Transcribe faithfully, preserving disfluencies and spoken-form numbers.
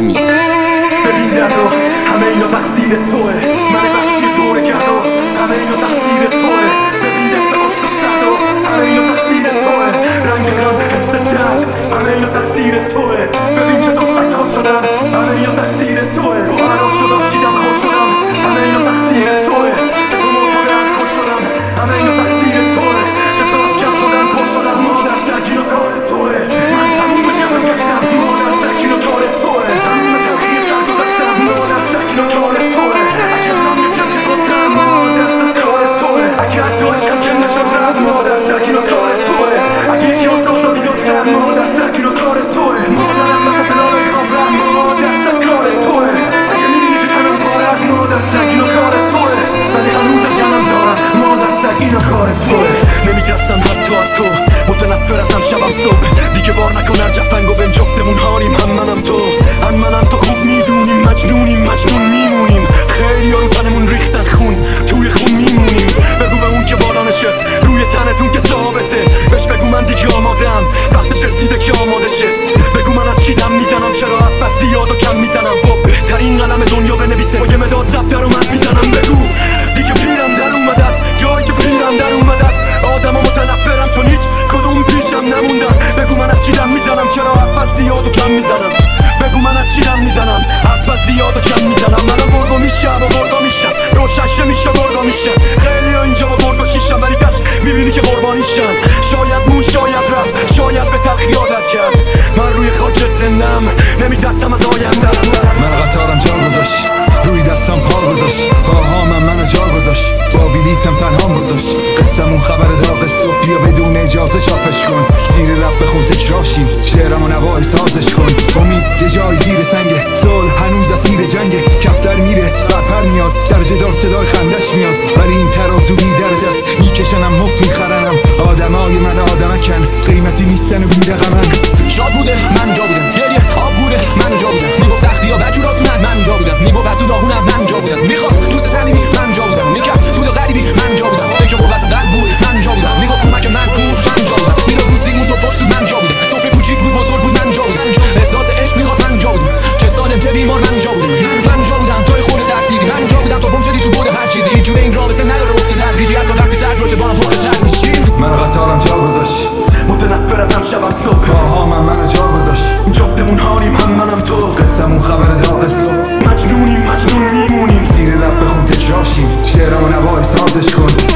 میکس. ببین درد و همه اینا تقصیر توه، من وحشی دوره کرد و همه اینا تقصیر توه. ببین دست خشک و سرد و همه اینا تقصیر توه، رنگ غم حس درد همه اینا تقصیر توه. ببین چطور سگ خوش شدم همه اینا تقصیر توه، رو حراش شدم شیدم خوش شدم همه اینا تقصیر توه. چطور موتورم کل شدم همه اینا تقصیر توه، چطور از کم شدم کل شدم مادر سگین و کار توه. من تموم شب گشتم مادر سگین و کار توه، تموم تلخی سر گذاشتم مادر سگین و کار توه. اگر من یه چم که گفتم مادر سگ کار توه، اگر داشتم که نشدم مادر سگین و کار توه، اگه یکی افتاد و دیدم مادر سگین و کار توه. مادرم مثل پلان خوابم مادر سگ کار توه، اگه میبینی که تنم پاره از مادر سگین و کار توه، ولی هنوزم جنم دارم مادر سگین و کار توه. نمیترسم حتی از تو، متنفر ازم شبم صبح دیگه بار نکن هر جفنگ و بین جفتمون هاریم. هم منم تو هم منم تو خوب میدونیم مجنونیم مجنون میمونیم. خیلی ها رو تنمون ریختن خون توی خون میمونیم. بگو به اون که بالا نشست روی تنتون که ثابته، بهش بگو من دیگه آمادم وقتش رسیده که آماده شه. بگو من از چی دم میزنم، چرا حرف زیاد و کم میزنم، با بهترین قلم دنیا بنویسه با یه مداد ضبط رو من میزنم. بگو دیگه پیرم در اومده است، جایی که پیرم در اومده است. آدم متنفرم چون هیچ کدوم پیشم نموندن. بگو من از چی دم میزنم، چرا حرف زیاد و کم میزنم. بگو من از چی دم میزنم، حرف زیاد و کم میزنم. منو گرگا میشم و گرگا میشم، روشنشه میشه گرگا میشه. خیلی ها اینجا با گرگا شیشم ولی تش میبینی که قربانیشم. شاید مون شاید رفت شاید به تلخی عادت کرد، من روی خاکت زندم نمیترسم از آیندم. من قطارم جا گذاشت روی دستم پا گذاشت، پاهامم منو جا گذاشت، با بلیتم تنهام گذاشت. قصه‌مون خبر داغ صبح بیا بدون اجازه چاپش کن، زیر رب بخون تکراشیم شعرم و نوای سازش کن. امید یه جای زیر سنگه، صلح هنوز اسیر جنگه، کفتر میره برپر میاد درجه دار صدای خندش میاد. ولی این ترازو بی درجه است، میکشنم مفت میخرنم. آدمای من آدمکن قیمتی نیستن و بی رقمن. شاد بوده من جا بودم، گریه آب بوده من جا بودم، میگفت سختی ها بجور آسونن من جا بودم، میگفت از اون داغونم من جا بودم، میخواست دوست صمیمی من جا بودم، میکرد تو دو غریبی من جا بودم، فکر قوت و قلب بود من جا بودم، میگفت کمک من کور من جا بودم، اینا روزی بود و پرسود من جا بودم، صفر کوچیک بود بزرگ بود من جا بودم، احساس عشق میخواست من جا بودم، چه سالم چه بیمار من جا بودم، من جا بودم توی خود ترسیدی من جا بودم، تو گم شدی تو بود هر چیزی، هیچ جوره این رابطه نداره افت تدریجی، حتی وقتی سرد باشه بارم پخت تر میشی. من قطارم جا گذاشت متنفر ازم شبم صبح، پاهامم منو جا گذاشت، جفتمون هاریم هم منم تو. قصه‌مون خبر داغ صبح مجنونیم مجنون میمونیم، زیر لب بخون تکراشیم شعرم و نوای سازش کن.